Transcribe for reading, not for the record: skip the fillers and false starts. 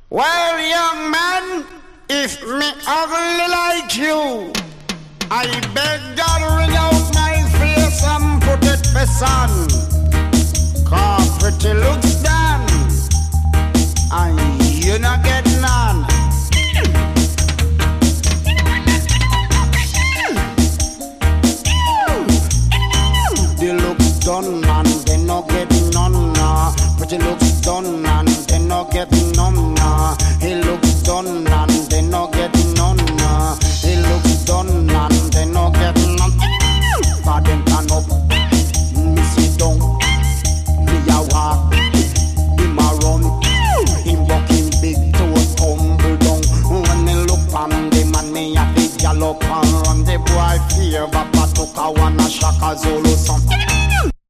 Well, young man, if me ugly like you, I beg God ring out my face and put it for sun. 'Cause pretty looks